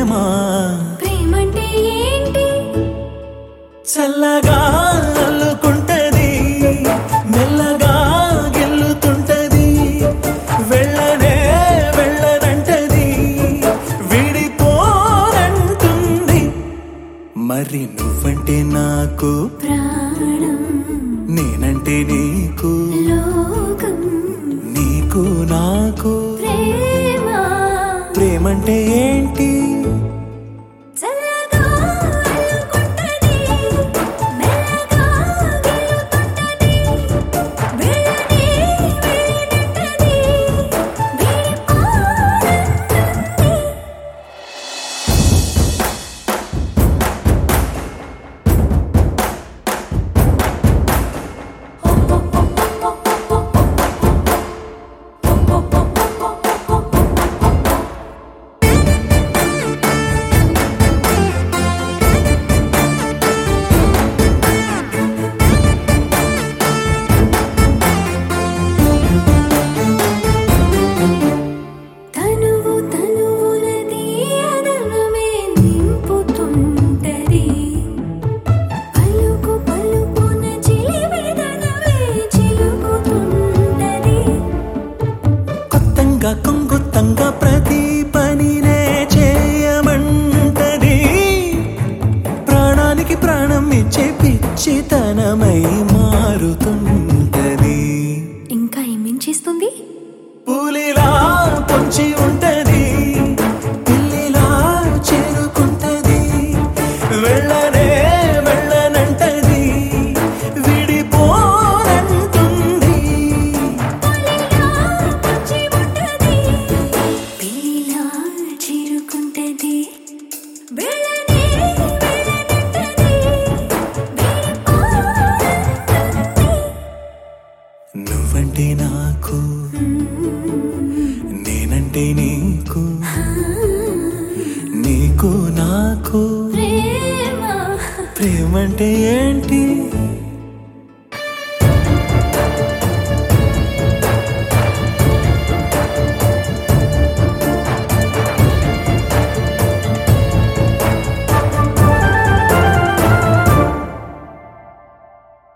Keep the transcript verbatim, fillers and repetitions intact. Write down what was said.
ప్రేమ ప్రేమంటే ఏంటి చల్లగా అల్లుకుంటది మెల్లగా గెల్లుతుంటది వెళ్ళనే వెళ్ళనంటది విడిపోనంటుంది మరి నువ్వంటే నాకు ప్రాణం నేనంటే నీకు లోకం నీకు నాకు ప్రేమ ప్రేమంటే ఏంటి చల్లగా అల్లుకుంటది మెల్లగా గెలుతుంటది వెళ్ళనే వెళ్ళనంటది విడిపోనంటుంది తనువు తనువునది అదనమే నింపుతుంటది పలుకు పలుకున చిలివిదనవే చిలుకుతుంటది కొత్తంగా కొంగుత్తంగా ప్రతి పనినే చేయమంటది ప్రాణానికి ప్రాణం ఇచ్చే పిచ్చితనమై మారుతుంటది ఇంకా ఏమేం చేస్తుంది పూలిలా పొంచి ఉంటది పిల్లిలా చేరుకుంటది వెళ్ళనే వెళ్ళనంటది విడిపోనంటుంది పులిలా పొంచి ఉంటది పిల్లిలా చేరుకుంటది వెళ్ళనే వెళ్ళనంటది విడిపోనంటుంది నువ్వంటే నాకు నేనంటే నీకు నీకు నాకు ప్రేమ ప్రేమంటే ఏంటి